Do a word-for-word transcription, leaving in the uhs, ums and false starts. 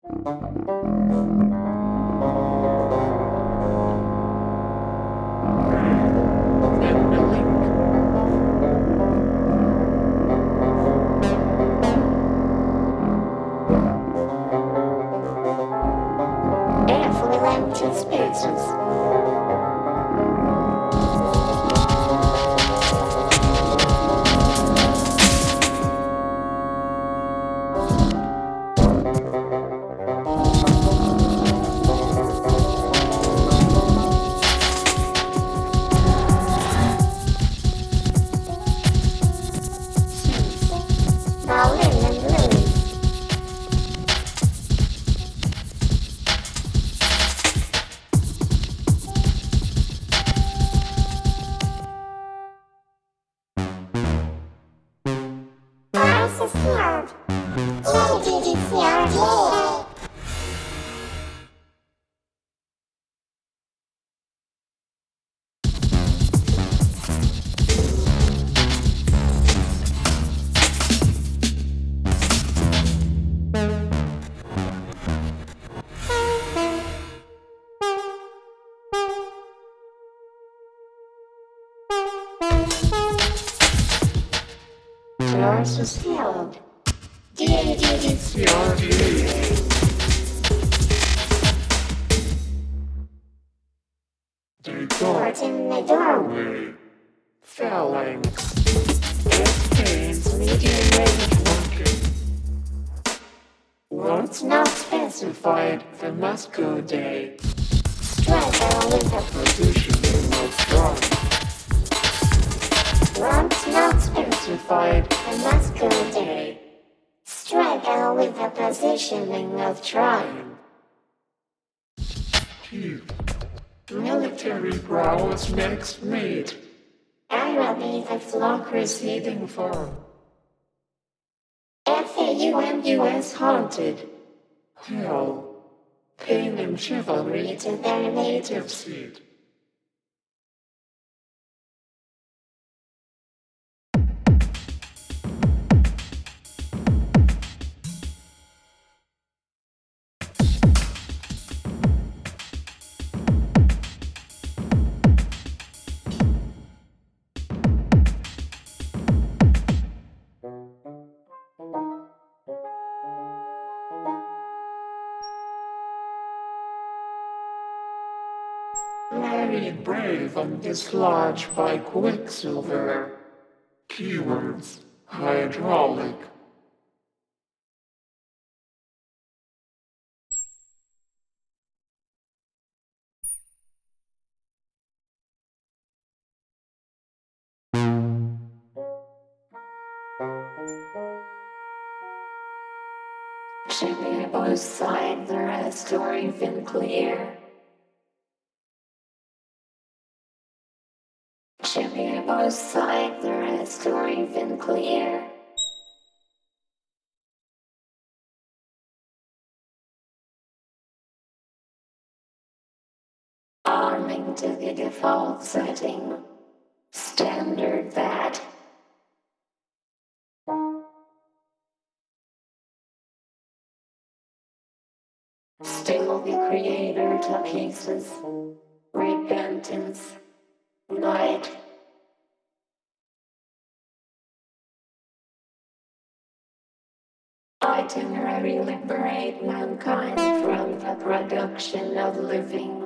Affluent spaces. Versus held. D A D D C R D A. Depart in the doorway. Phalanx. Escapes medium range working. Once not specified, the must go day. Strike out with a position of strong. Once not specified, the must go day. Strike out with the positioning of trying. Keep. Military prowess next mate. I will be the flock receding form. F A U M U S haunted. Hell. Pain and chivalry to their native seat. Married brave and dislodged by Quicksilver. Keywords: hydraulic. Jimmy both side the rest or even clear. Jimmy both side the rest or even clear. Arming to the default setting. Standard that. Still the creator to pieces. Repentance. Night. Itinerary liberate mankind from the production of living